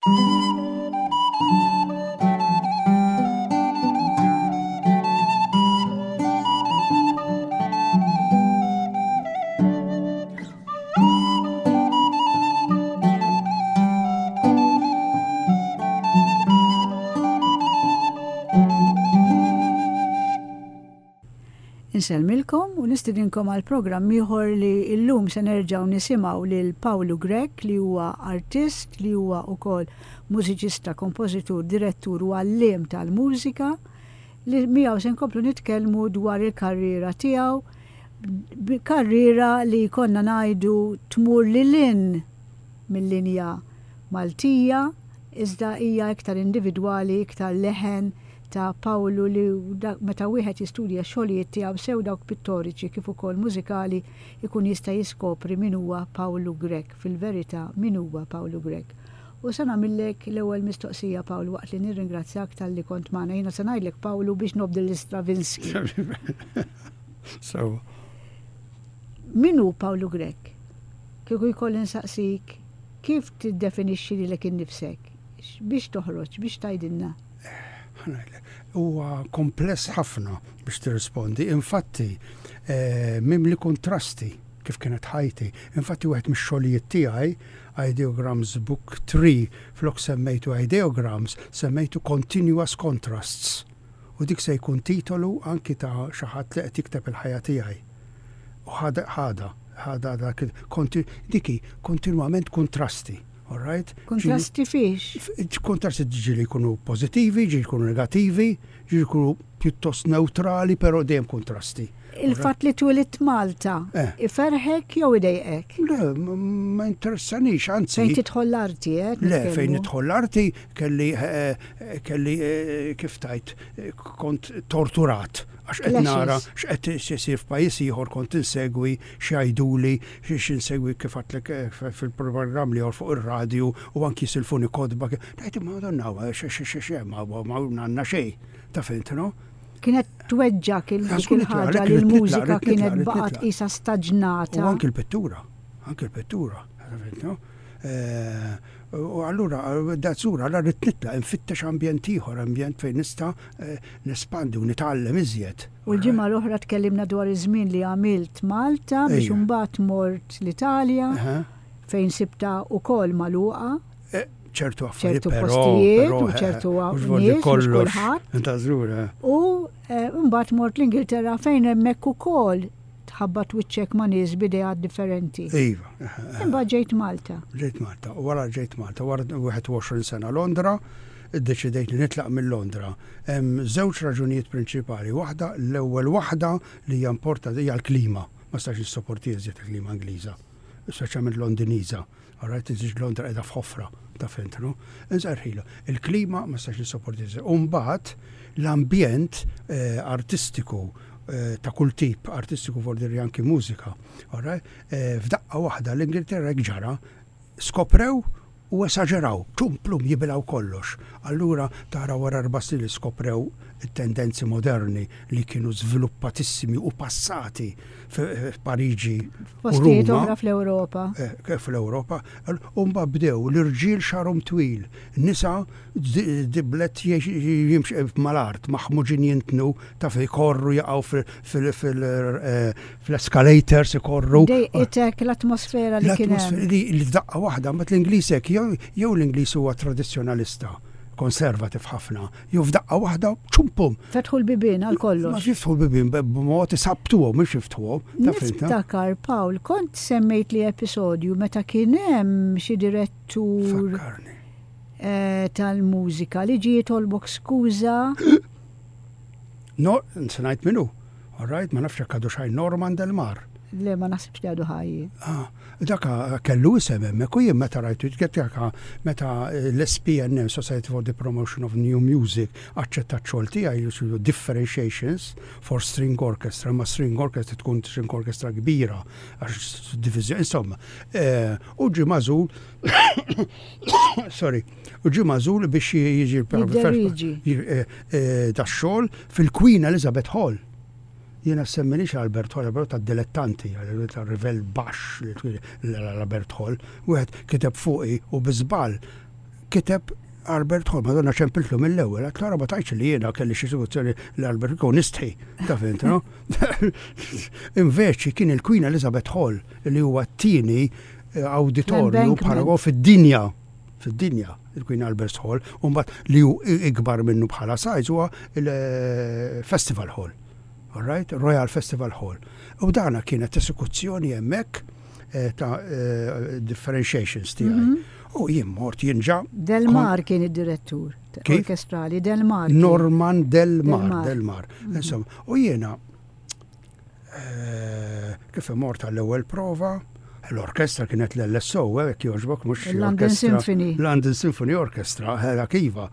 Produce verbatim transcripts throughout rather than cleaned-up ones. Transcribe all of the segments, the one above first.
Inselmilkom u nistidinkom għal programm ieħor li llum se nerġgħu nisimgħu lil Paolo Grech li huwa artist li huwa wkoll mużiċista, kompożitur, direttur u għalliem tal-mużika li miegħu se nkomplu nitkellmu dwar il-karriera tiegħu, karriera li konna ngħidu tmur lilin mill-linja Maltija, iżda hija iktar individwali, iktar leħen ta' Paolo li meta wieħed jistudja x-xogħlijiet tiegħu sew dawk pittoriċi kif ukoll mużikali ikun jista' jiskopri min huwa Paolo Grech, fil-verità min huwa Paolo Grech. U se nagħmillek l-ewwel mistoqsija Paolo waqt li nirringrazzjak tal-li kont magħna. Jiena se ngħidlek Paolo biex nobdi l-Stravinsky. So. Min hu Paolo Grech? Kieku jkolli nsaqsik kif tiddefinixxi lilek innifsek? Biex toħroġ, biex tgħidilna? Huwa kompless ħafna biex tirrispondi. Infatti, mimli kontrasti kif kienet ħajti. Infatti wieħed mix-xogħlijiet tiegħi, Ideograms Book three, flok semmejtu Ideograms, semmejtu Continuous Contrasts. U dik se jkun titolu anki ta' xi ħadd li qed jikteb il-ħajja tiegħi. U ħada ħada ħada dak diki kontinwament kontrasti. All right? Kontrasti fiex? Kontrasti ġili jkunu pozitivi, ġili jkunu negativi, ġili jkunu pjuttost neutrali, pero dejjem kontrasti. Il-fatt li twilit Malta, iferħek jew idejqek? Le, ma interessanix, anzi. Fejn tidħol l-arti, eh? Le, fejn tidħol l-arti kelli kelli kif tajt kont torturat. Għax qed nara x'qed isir f'pajjiż ieħor kont insegwi x'għajduli x'insegwi kif għadlek fil-programm li fuq ir-radju u anki silfuni kodba. Ngħid ma donna ma għandna xejn. Ta' fint, no? Kienet tweġġak il-ħaġa li l-mużika kienet baqgħet qisha staġnata. U anki l-pittura, anki l-pittura, ta' fint, no? U allura, dazzura, allura ritnitla, nfittex ambjent ieħor, ambjent fejn nista' nespandi u nitgħallem iżjed. U l-ġimgħa l-oħra tkellimna dwar iż-żmien li għamilt Malta biex imbagħad mort l-Italja fejn sibta wkoll magħluqa. ċertu affarijiet, ċertu postijiet u ċertu nies mhux kulħadd. U mbagħad mort l-Ingilterra fejn hemmhekk ukoll tħabbat wiċċek ma' nies b'idejat differenti. Iva. Imbagħad ġejt Malta. Ġejt Malta. U wara ġejt Malta, wara wieħed u għoxrin sena Londra, iddeċidejt li nitlaq minn Londra. Hemm żewġ raġunijiet prinċipali. Waħda, l-ewwel waħda li hija importanti hija l-klima. Ma stax nissopporti iżjed il-klima Ingliża. Speċjalment Londiniża. Alright, iżix Londra qiegħda f'ħofra ta' fentru. Inżarħilu. Il-klima ma stax nissopporti iżjed. U mbagħad l-ambjent artistiku ta' kull tip artistiku fordirri anki mużika. F'daqqa waħda l-Ingilterra ġara skoprew u esaġeraw, ċum plum jibilaw kollox. Allura tara wara erba' snin skoprew tendenzi moderni li kienu żviluppatissimi u passati f'Pariġi u Postijiet oħra fl-Ewropa. Fl-Ewropa. U mbagħad bdew l-irġiel xarhom twil, nisa diblet jimxi mal-art, maħmuġin jintnu ta' fi korru jaqgħu fl-escalators ikorru. Dejqitek l-atmosfera li kien hemm. L-atmosfera li f'daqqa waħda, mbagħad l-Ingliż hekk jew l-Ingliż huwa tradizzjonalista, konservativ ħafna, jew f'daqqa waħda ċumpum. Fetħu l-bibien għal kollox. Ma jiftħu l-bibien b'mod isabtuhom, mhux jiftħuhom. Niftakar, Pawl, kont semmejt li episodju meta kien hemm xi direttur tal-mużika li ġie jitolbok skuża. No, se ngħid minnu. All right, ma nafx jekk għadu xejn Norman Del Mar. Le ma naħsibx li għadu ħajji. Daka kellu isem hemmhekk u jien meta rajtu daka meta l-S P N M, Society for the Promotion of New Music, aċċettat xogħol tiegħi differentiations for string orchestra, ma string orchestra tkun string orchestra kbira għax diviżjoni, insomma. U ġi mażul sorry, u ġi mażul biex jiġi dax-xogħol fil-Queen Elizabeth Hall. Jiena semminix Albert Hall, Albert ta' dilettanti, ta' rivel baxx l-Albert Hall, wieħed kiteb fuqi u biżbal kiteb Albert Hall, madonna ċempiltlu mill-ewwel, għat Klara ma tajċ li jiena kelli xi soluzzjoni l-Albert Hall nistħi, ta' fint, no? Inveċi kien il-Queen Elizabeth Hall li huwa t-tieni auditorju bħala fid-dinja, fid-dinja, il-Queen Albert Hall, u mbagħad li hu ikbar minnu bħala size huwa il-Festival Hall. All right? Royal Festival Hall. U dana kienet esekuzzjoni hemmhekk ta' differentiations tiegħi. U jien mort jinġa. Del Mar kien id-direttur orkestrali, Del Mar. Norman Del Mar, Del Mar. Insomma, u jiena kif mort għall-ewwel prova, l-orkestra kienet l-L S O, hekk jogħġbok mhux London Symphony. London Symphony Orchestra, ħela kiva.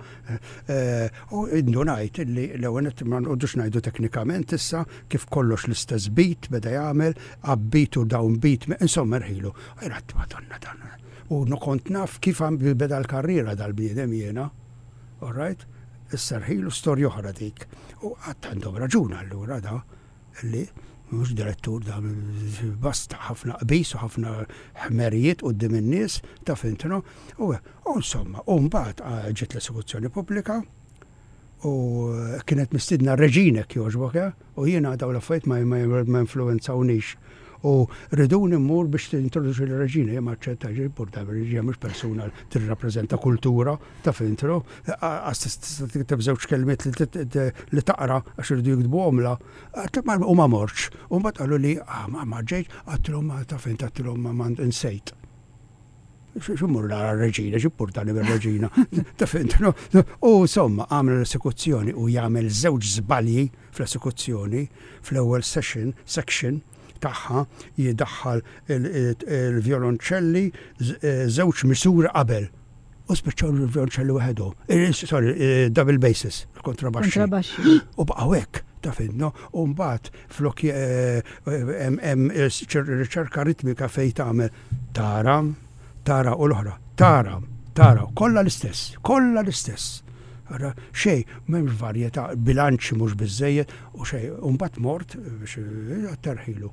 U indunajt li l-ewwel ma nqogħdux ngħidu teknikament issa kif kollox l-istess beat beda jagħmel, up beat u down beat, insomma rħilu. Ejrat madonna dan. U nokont naf kif għam beda l-karriera dal-bniedem jiena, all right? Issa rħilu storja oħra dik. U għatt għandhom raġuna allura da, li mhux direttur da basta ħafna qbis u ħafna ħmerijiet qudiem in-nies ta' fintno. U insomma, u mbagħad ġiet l-esekuzzjoni pubblika u kienet mistidna reġinek jogħġbok, u jiena daw l-affarijiet ma influenzawniex. U riduni mmur biex tintroduċi l-reġina, jemma ċetta ġibur ta' reġina mux persona tirrappreżenta kultura ta' fintru, għas tikteb żewġ kelmiet li taqra għax irridu jiktbu għomla, u ma morċ. U mbagħad qalu li ma ġejġ, għattilhom ta' fint għattilhom ma nsejt. X'imur la reġina, ġibur tani bil-reġina, ta' fintru. U insomma għamel l-esekuzzjoni u jagħmel żewġ żbalji fl-esekuzzjoni fl-ewwel session, section, taħħa jidaħħal il-violoncelli żewġ misura qabel. U speċaw il-violoncelli waħedu. Sorry, double basses, il-kontrabaxxi. U baqgħu hekk, ta' fidno, u mbagħad flok hemm riċerka ritmika fejn tagħmel taram, tara u l-oħra, taram, tara, kollha l-istess, kollha l-istess. Xej, m'hemmx varjetà, bilanċi mhux biżejjed u xej, u mbagħad mort biex terħilu.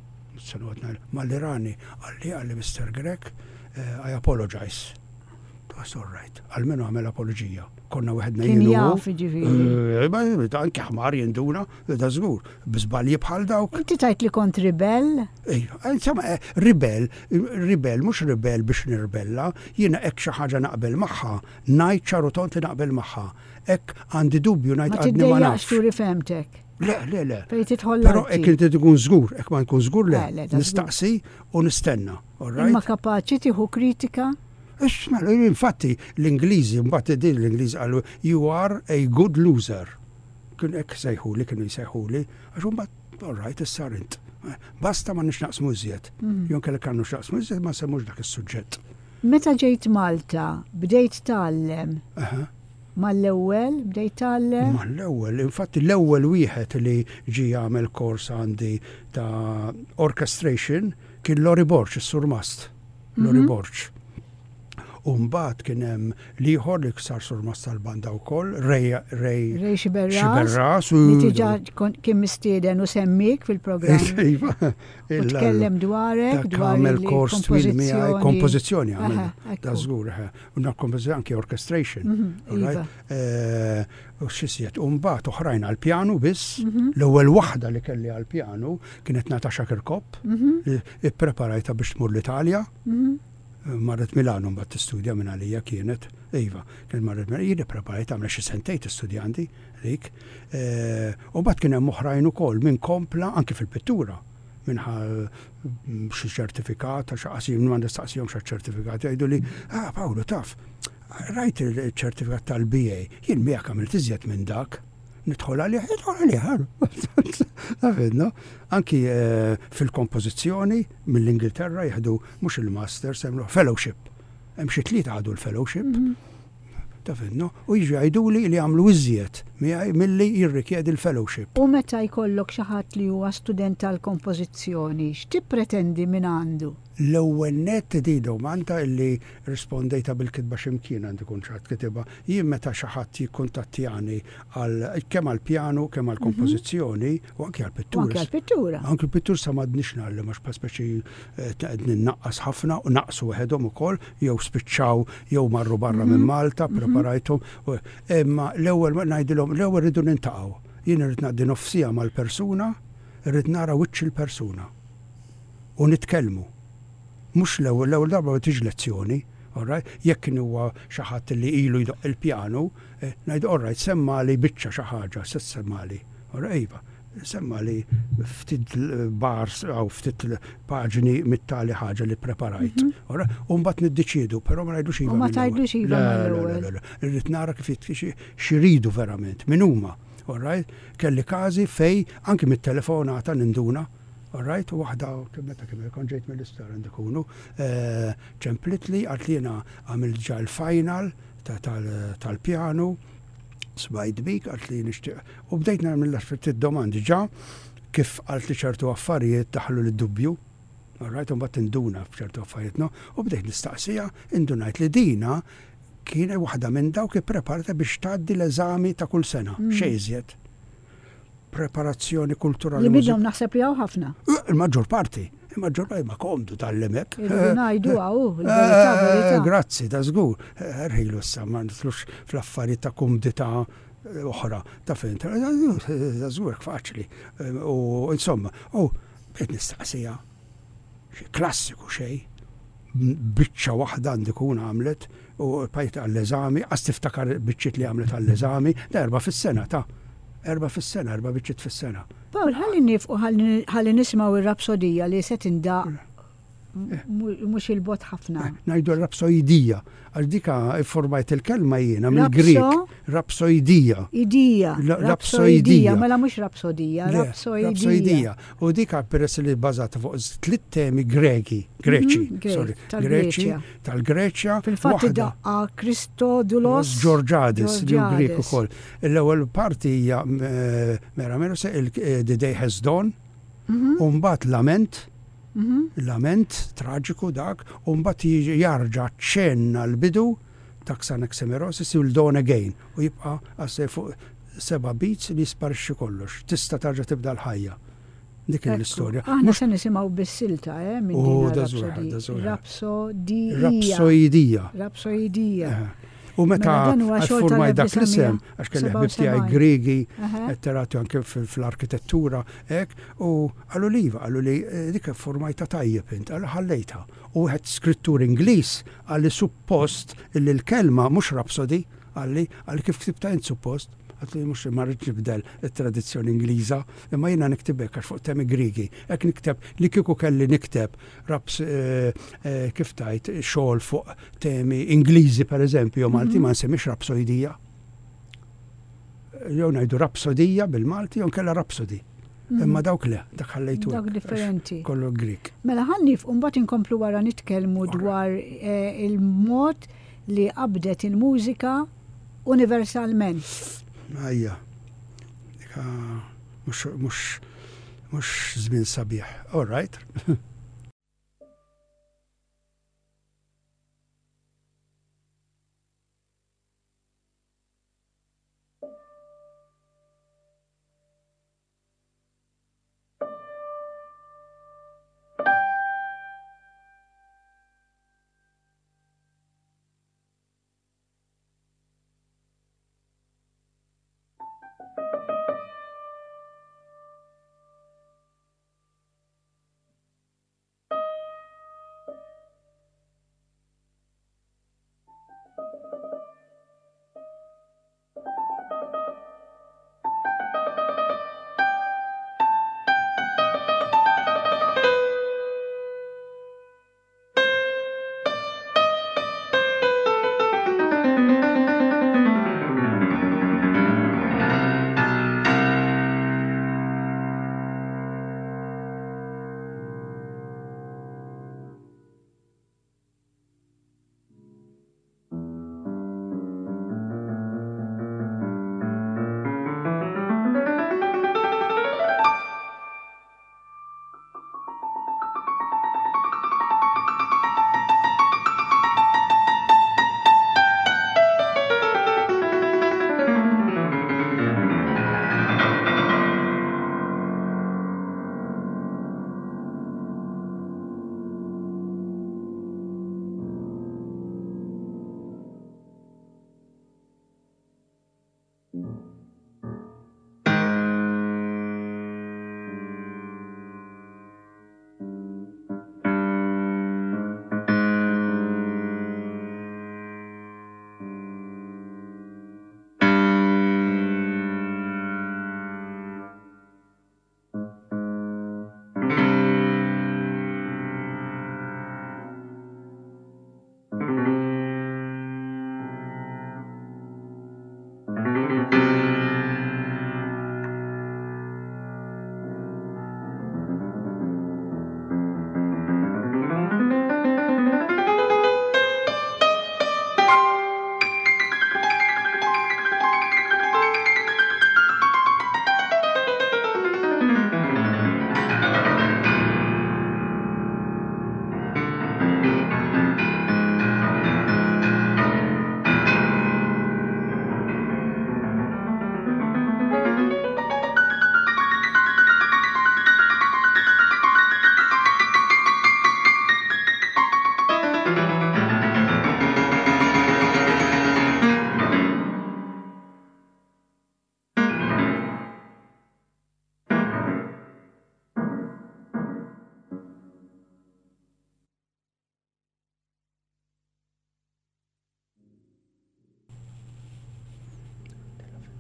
Mal-Irani, għalli għalli mister Grek, I apologize. That's all right. Għalmenu għamel apologija. Konna wieħedna Kien jaf ġifieri. Anke ħmar jinduna, da żgur, biżbalji bħal dawk. Inti tajt li kont ribell? Insomma, ribell, ribell, mhux ribell biex nirbella, jiena hekk xi ħaġa naqbel magħha, ngħid ċarutont li naqbel magħha. Hekk għandi dubju ngħid għadni ma nafx. Ma tiddejjaqx femtek. Le, le, le. Fej titħol Però hekk inti tkun żgur, hekk ma nkun żgur le, nistaqsi u nistenna. Imma kapaċi tieħu kritika? Isma, infatti l-Ingliżi, mbagħad din l-Ingliżi qalu you are a good loser. Kien hekk sejħuli, kienu jsejħuli, għax mbagħad all right, issa int. Basta ma nix naqsmu iżjed. Jon kellek għandu x'naqsmu iżjed ma semmux dak is-suġġett. Meta ġejt Malta, bdejt tgħallem. Mal-ewwel bdejt tgħallem? Mal-ewwel, infatti l-ewwel wieħed li ġie jagħmel kors għandi ta' orchestration kien Lori Borch, is-Sur Mast. Lori Borch. U mbagħad kien hemm liħor li sar Sur Mast tal-banda wkoll, Rej Rej Rej Xiberras. Li tiġa kien mistieden u semmik fil-programm. Iva. U tkellem dwarek, dwar il-kompożizzjoni. Kompożizzjoni għamel. Da żgur, u kompożizzjoni anke orchestration. U xisiet, u mbagħad oħrajn għall-pjanu biss, l-ewwel waħda li kelli għall-pjanu kienet Natasha Kirkop, li ppreparajta biex tmur l-Italja. Marret Milano mbagħad tistudja minn għalija kienet, iva, kien marret Milano, jien ippreparajt għamla xi sentejn istudjanti dik. U mbagħad kien hemm oħrajn ukoll minn kompla anke fil-pittura minħa xi ċertifikat għax qasim ma nistaqsihom xi ċertifikat jgħidu li ah Pawlu taf, rajt il-ċertifikat tal-B A, jien miegħek għamilt iżjed minn dak. Nidħol għalih, nidħol għalih, għafidna. Anki fil-kompożizzjoni mill-Ingilterra jieħdu mhux il-master, semlu fellowship. Hemm xi tlieta għadu l-fellowship. Tafidna, u jiġu jgħiduli li għamlu iżjed milli jirrikjedi l-fellowship. U meta jkollok xi ħadd li huwa student tal-kompożizzjoni, x'tippretendi minn għandu? L-ewwel net di domanda illi rispondejta bil-kitba x'imkien għandi kun ċart kitibha. Jien meta xi ħadd jikkuntattjani għal kemm għall pjanu kemm għall kompożizzjoni u anke għall pittura. Anke għall-pittura. Anke l-pittur sa m'għadniex nagħllem għax pa speċi ninnaqqas ħafna u naqsu weħedhom ukoll jew spiċċaw jew marru barra minn Malta, preparajthom. Imma l-ewwel ngħidilhom l-ewwel rridu nintaqgħu. Jien irrid ngħaddi nofsija mal-persuna, irrid nara wiċċ il-persuna u nitkellmu. Mux l-ewwel l-ewwel darba tiġi lezzjoni, alright? Jekk kien huwa xi ħadd li ilu jdoq il-pjanu, ngħidu alright, semma li biċċa xi ħaġa, se semma li. Alright, iva, semma li ftit bars aw ftit paġni mit-tali ħaġa li preparajt. Alright, u mbagħad niddeċiedu, però ma ngħidux iva. U ma tgħidux iva mill-ewwel. Irrid nara kif xiridu verament, min huma. Alright, kelli każi fej anke mit-telefonata ninduna. Alright, u waħda, meta kemm kon ġejt mill-istoran dikunu, ċemplit li għart li jena għamil ġa l-final tal-pjanu, smajt bik, għart li nishtiq. U bdejt nagħmel ftit domandi ġa, kif għart li ċertu affarijiet taħlu l-dubju, alright, u mbagħad induna f'ċertu affarijiet, no? U bdejt nistaqsija, indunajt li dina kienet waħda minn dawk ippreparata biex tgħaddi l-eżami ta' kull sena, xejżiet. Preparazzjoni kulturali. Li bidhom naħseb li hawn ħafna. Il-maġġor parti, il-maġġor parti ma komdu tal-lemek. Ngħidu għaw, grazzi, ta' żgur. Erħilu issa ma nitlux fl-affarijiet ta' kumdità oħra ta' fejn. Ta' żgur faċli. U insomma, u qed nistaqsija klassiku xejn. Biċċa waħda għandi kun għamlet u pajt għall-eżami, għas tiftakar biċċiet li għamlet għall-eżami, da erba' fis-sena ta' erba fis-sena, erba biċċiet fis-sena. Pawl, ħalli nifqu ħalli nisimgħu ir-rapsodija li se tindaq mhux il-bot ħafna. Ngħidu r-rapsoidija, għax dika formajt il-kelma jiena mill-Grik. Rapsoidija. Idija. Rapsoidija. Mela mhux rapsodija, rapsoidija. U dika peress li bbażata fuq tliet temi Greki, Greċi, sorry, Greċi, tal-Greċja. Fil-fatt daqqa Kristodulos. Georgiades, li Grik ukoll. L-ewwel parti hija mera mera se The Day Has Dawn, u mbagħad lament. Lament, traġiku dak, u mbagħad jarġa' ċenna l-bidu ta' Xanaxemerosis u l-Dawn Again u jibqa' għasse fuq seba' beats li jisparixxi kollox. Tista' tarġa' tibda l-ħajja. Dik l-istorja. Aħna se nisimgħu bis-silta, eh, minn din Rapsodija. Rapsoidija. Rapsoidija. U meta għatformaj dak l-isem, għax kelli ħbibti għaj Gregi, terati anke fl-arkitettura, ek, u għallu li, għallu li dik formajta tajjeb int, għallu ħallejta. U għed skrittur Inglis, għalli suppost illi l-kelma mux rapsodi, għalli għalli kif ktibta int suppost, għalli mux marriċ nibdel il-tradizjoni Ingliża, imma jina niktibek għax fuq temi Grigi, ek nikteb li kiku kelli nikteb raps kif tajt xogħol fuq temi Ingliżi per eżempju, Malti ma nsemmix rapsoidija. Jew ngħidu rapsodija bil-Malti jew kella rapsodi. Imma dawk le, dak ħallejtu. Dawk differenti. Kollu Grik. Mela ħannif mbagħad inkomplu wara nitkellmu dwar il-mod li qabdet il-mużika universalment. Għajja, mux, mux, mux żmien sabiħ. All right.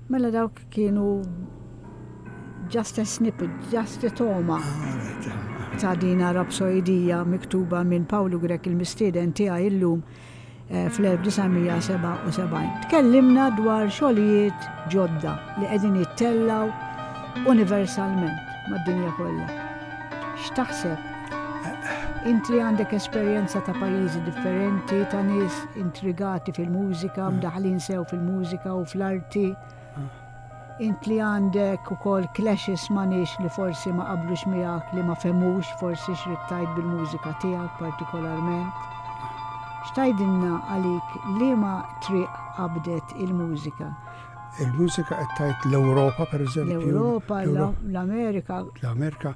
Mela dawk kienu just a snippet, just a toma ta' dina rapsoidija miktuba minn Pawlu Grek il-mistieden tiegħi illum fl-1977. Tkellimna dwar xogħlijiet ġodda li qegħdin jittellaw universalment mad-dinja kollha. X'taħseb? Inti għandek esperjenza ta' pajjiżi differenti, ta' nies intrigati fil-mużika, mdaħlin sew fil-mużika u fl-arti. Int li għandek ukoll clashes ma' nies li forsi ma qablux miegħek li ma femux forsi xrittajt bil-mużika tiegħek partikolarment. X'tajdilna għalik li ma triq qabdet il-mużika? Il-mużika qed tajt l-Ewropa pereżempju. L-Ewropa, l-Amerika. L-Amerika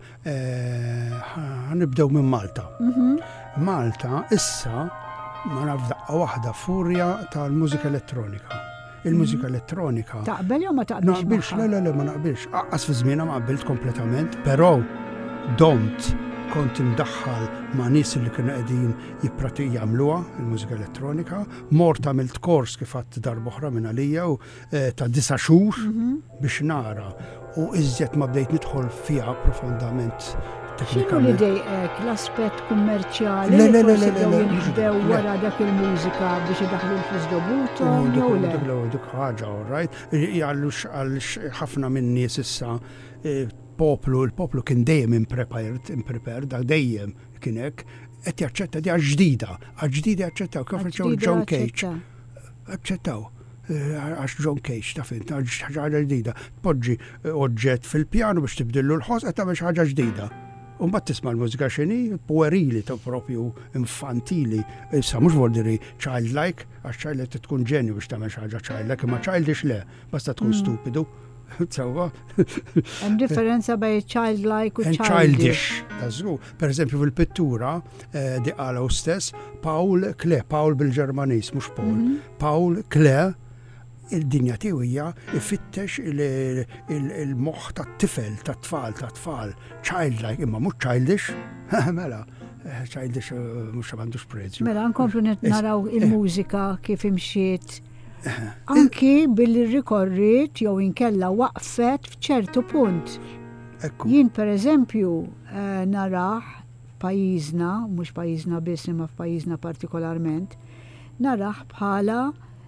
ħanibdew minn Malta. Malta issa ma naf daqqa waħda furja tal-mużika elettronika. Il-mużika elettronika. Taqbel jew ma taqbilx? Naqbilx, le le le ma naqbilx. Aqqas fi żmienha ma qbilt kompletament, però domt kont imdaħħal ma' nies li kienu qegħdin jipprati jagħmluha il-mużika elettronika, mort għamilt kors kif għadt darba oħra minn għalija u ta' disa' xhur biex nara u iżjed ma bdejt nidħol fiha profondament. X'inhu li dejqek l-aspett kummerċjali li forsi bdew jinħdew wara dak il-mużika biex idaħlu l-flus dobuthom jew le? Dik ħaġa, all right. Għal ħafna minn nies issa poplu, il-poplu kien dejjem imprepared, imprepared, dak dejjem kien hekk, qed jaċċetta di ġdida, ġdida jaċċettaw, kif faċċew John Cage. Aċċettaw. Għax John Cage, ta' fin, ħaġa ġdida. Poġġi oġġett fil-pjanu biex tibdillu l-ħoss, qed tagħmel xi ħaġa ġdida. U mbagħad tisma' l-mużika x'inhi, puerili ta' propju infantili. Issa mhux voldiri childlike, għax childlike tkun ġenju biex tagħmel xi ħaġa childlike, imma childish le, basta tkun stupidu. Tsawa. Hemm differenza bejn childlike u childish. Tażgu, pereżempju fil-pittura di qalu stess Paul Klee, Paul bil-Ġermaniż mhux Paul. Paul Klee il-dinja tiegħu hija ifittex il-moħħ tat-tifel, tat-tfal, tat-tfal, childlike imma mhux childish. Mela, childish mhux m'għandux prezz. Mela nkomplu naraw il-mużika kif imxiet. Anki billi rikorrit jew inkella waqfet f'ċertu punt. Jien pereżempju naraħ pajjiżna, mhux pajjiżna biss imma f'pajjiżna partikolarment, naraħ bħala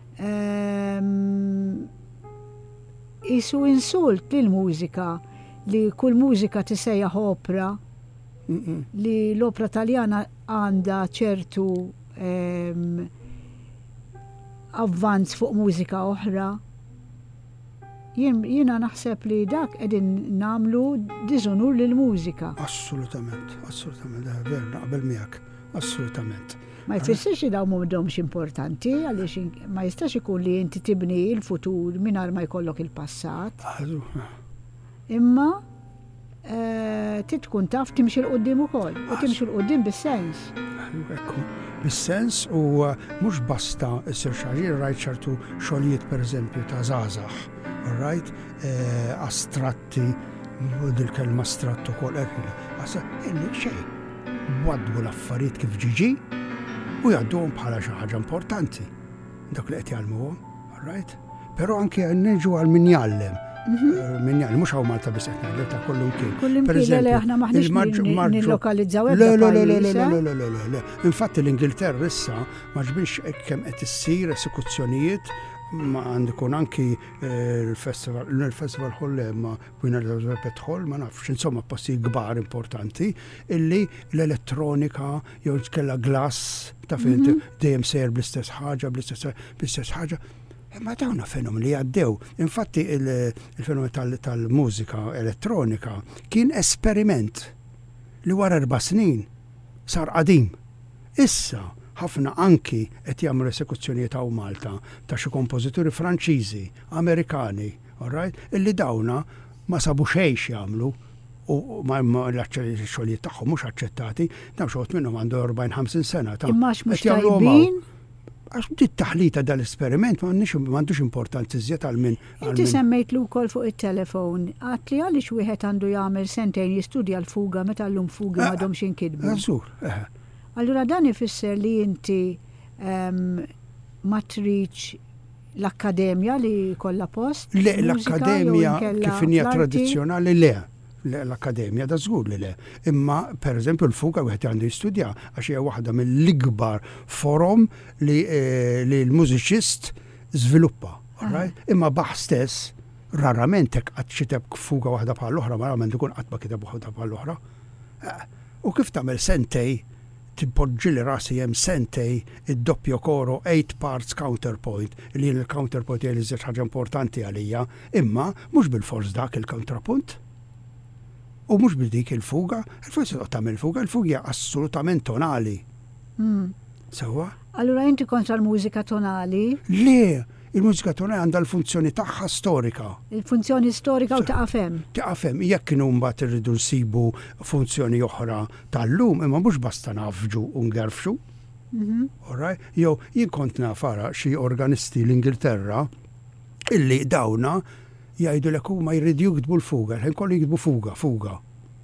isu insult lil mużika li kull mużika tisejjaħ opra li l-opra Taljana għandha ċertu avvanz fuq mużika oħra. Jiena naħseb li dak qegħdin nagħmlu diżonur lil mużika. Assolutament, assolutament, ver naqbel miegħek, assolutament. Ma jfissirx daw m'għandhomx importanti għaliex ma jistax ikun li inti tibni l-futur mingħajr ma jkollok il-passat. Imma titkun taf timxi l-qoddim ukoll u timxi l-qoddim bis-sens. Bis-sens u mhux basta issir xi ħaġa rajt ċertu xogħlijiet pereżempju ta' żgħażagħ, right? Astratti, dil-kelma astrattu ukoll hekk. Asa xejn. Wadbu l-affarijiet kif ġiġi u jgħadduhom bħala xi ħaġa importanti. Dak li qed jgħallmuhom, right? Però anke niġu għal min jgħallem. Min jgħallem mhux hawn Malta biss qed ngħidlek ta' kollu kien. Kullimkien li aħna maħniex nillokalizzaw Le le le le le le le le. Infatti l-Ingilterra issa ma ġbinx kemm qed issir esekuzzjonijiet ma għandikun anki il-festival, il-festival Hall ma Winner Elizabeth Hall, ma nafx, insomma posti kbar importanti, illi l-elettronika jew kella glass ta' fint dejjem sejr bl-istess ħaġa, bl-istess ħaġa. Ma dawna fenomeni għaddew. Infatti il-fenomenu tal-mużika elettronika kien esperiment li wara erba' snin sar qadim. Issa ħafna anki qed jagħmlu esekuzzjonijiet hawn Malta ta' xi kompożituri Franċiżi, Amerikani, all right, illi dawna ma sabu xejn jagħmlu u ma l-xogħlijiet tagħhom mhux aċċettati, dawn xogħol minnhom għandu erbgħin ħamsin sena ta' immax mhux tajbin. Għax dit taħlita dal-esperiment m'għandux importanti żjed għal min. Inti semmejtlu wkoll fuq it-telefon, għad li għaliex wieħed għandu jagħmel sentejn jistudja l-fuga meta llum fuga m'għadhomx inkitbu. Żgur, Allura dan ifisser li inti ma tridx l-akkademja li kollha post? Le, mużika, jew l-akkademja inkella kif inhi fl-arti? tradizzjonali le. Le, L-akkademja da żgur li le. Imma pereżempju l-fuga wieħed għandu jistudja għax hija waħda mill-ikbar forum li eh, li l-mużiċist żviluppa. Alright? Imma baħ stess rarament hekk qatt xiteb fuga waħda bħal l-oħra, ma rarament ikun qatt ma kiteb waħda bħal l-oħra. Eh, U kif tagħmel sentej tibpoġġi li rasi hemm sentej id-doppio koro eight parts counterpoint li l-counterpoint hija li żied ħaġa importanti għalija, imma mhux bil-fors dak il-counterpunt. U mhux bil-dik il-fuga, il-forsi qed tagħmel fuga, il-fuga hija assolutament tonali. Sewwa? Allura inti kontra l-mużika tonali, Le, il-mużika tonali għandha l-funzjoni tagħha storika. il-funzjoni storika u ta' fem. Taqafem, jekk kienu mbagħad irridu nsibu funzjoni oħra tal-lum, imma mhux basta nafġu u ngerfxu. Alright? Jew jien kont nafara xi organisti l-Ingilterra illi dawna jgħidu l huma jridu jiktbu l-fuga, l-ħin kollu jiktbu fuga, fuga.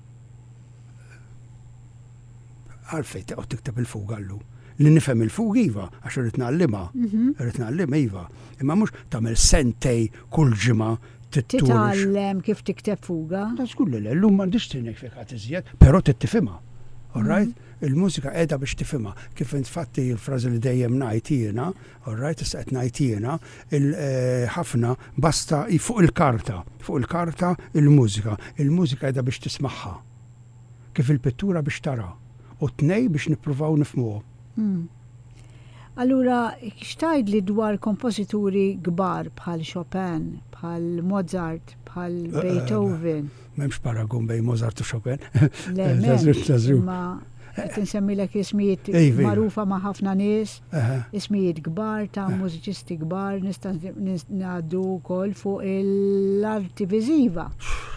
Għalfej teqgħod tikteb il-fuga llu. Li nifhem il-fuga iva, għax irrid nagħlimha, irrid nagħlimha iva. Imma mhux tagħmel sentej kull ġimgħa tittur. Titgħallem kif tikteb fuga. Da żgur li llum m'għandix tinek fejn ħadd iżjed, però tittifhimha. Alright? Il-mużika qiegħda biex tifhimha. Kif infatti l-frażi li dejjem ngħid jiena, alright, issa qed ngħid jiena, ħafna basta fuq il-karta, fuq il-karta il-mużika. Il-mużika qiegħda biex tismaħħa. Kif il-pittura biex tara. U tnej biex nippruvaw nifhmuhom. Allura, xtajd li dwar kompożituri kbar bħal Chopin, bħal Mozart, bħal Beethoven? M'hemmx paragun bejn Mozart u Chopin. Le, ma qed insemmilek ismijiet magħrufa ma' ħafna nies, ismijiet kbar ta' mużiċisti kbar, nista' ngħaddu wkoll fuq l-arti viżiva.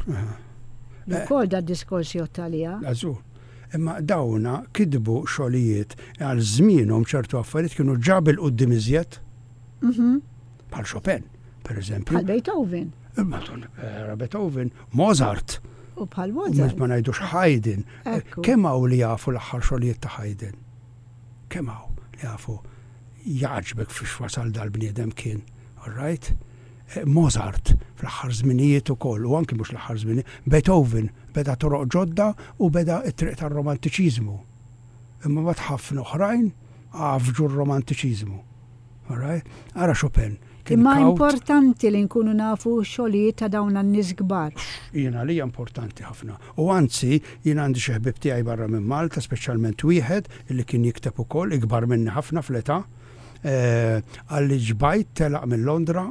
Ukoll da diskorsi għottalija. Għażur. Imma dawna kidbu xogħlijiet għal żmienhom ċertu affarijiet kienu ġabel qudiem iżjed. Bħal Chopin, pereżempju. Bħal Beethoven. Imma Beethoven, Mozart. U bħal Mhux Mozart. ma ngħidux Haydn. Ekku. Kemm hawn li jafu l-aħħar xogħlijiet ta' Haydn? Kemm hawn li jafu jaġbek fiex wasal dal-bniedem kien, all right? Eh, Mozart fl-aħħar żminijiet ukoll, u anki mhux l-aħħar żminijiet, Beethoven beda toroq ġodda u beda t-triq tar-romantiċiżmu. Imma mbagħad ħafna oħrajn għafġu r-romantiċiżmu. All right? Ara Chopin. kien Imma kaut- importanti li nkunu nafu xogħlijiet ta' dawn an-nies kbar. Jiena li importanti ħafna. U anzi, jiena għandi xi ħbieb tiegħi barra minn Malta, speċjalment wieħed illi kien jikteb ukoll ikbar minni ħafna fl-età, eh, għalli ġbajt telaq minn Londra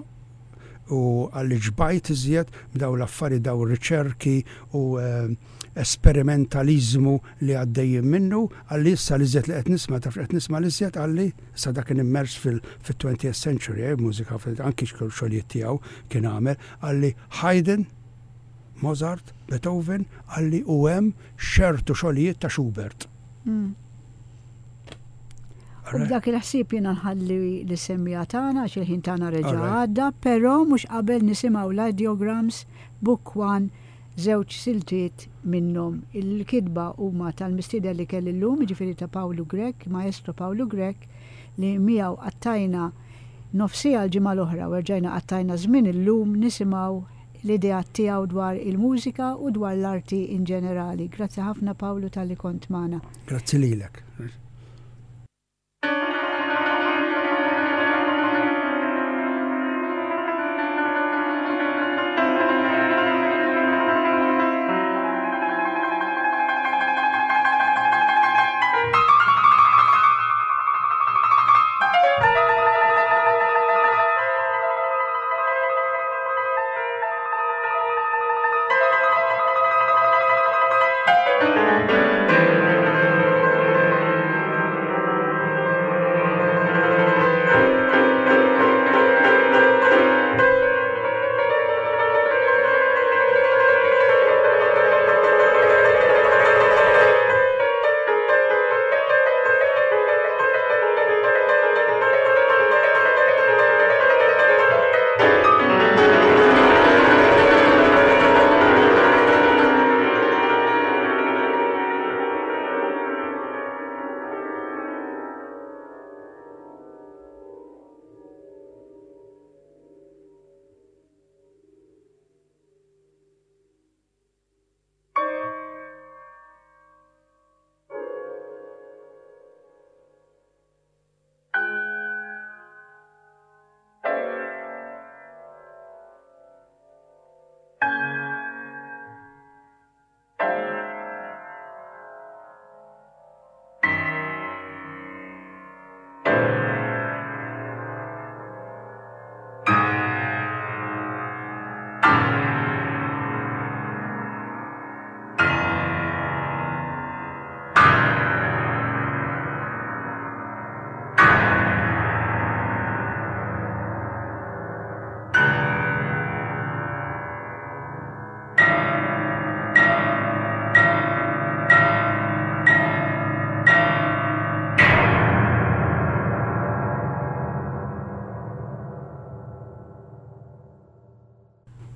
u għalli ġbajt iżjed b'daw l-affari daw riċerki u eh, esperimentalizmu li għaddejjin minnu, għalli issa li iżjed li qed nisma' taf qed nisma' li iżjed għalli issa dak kien immers fil-twentieth century, eh, mużika anki xogħlijiet tiegħu kien għamel, għalli Haydn, Mozart, Beethoven, għalli u hemm xertu xogħlijiet ta' Schubert. U b'dak il-ħsieb jiena nħalli l-semmija tagħna għax il-ħin tagħna reġa' għadda, però mhux qabel nisimgħu l-audiograms book one, żewġ siltiet minnhom. Il-kitba huma tal-mistiedel li kelli llum, jiġifieri ta' Pawlu Grek, Maestro Pawlu Grek, li miegħu qattajna nofsija l-ġimgħa l-oħra u rġajna qattajna żmien illum nisimgħu l-idea tiegħu dwar il-mużika u dwar l-arti in ġenerali. Grazzi ħafna Pawlu tal-li kont magħna. Grazzi lilek.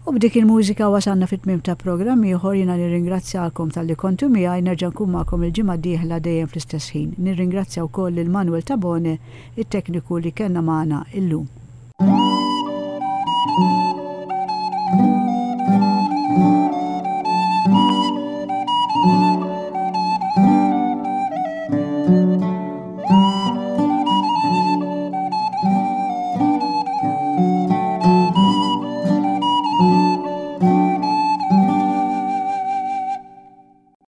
U b'dik il-mużika wasanna fit-tmiem ta' programm ieħor jiena nirringrazzjakom tal-li kontu miegħi nerġa' nkun magħkom il-ġimgħa d-dieħla dejjem fl-istess ħin. Nirringrazzja wkoll lil Manuel Tabone, it-tekniku li kellna magħna illum.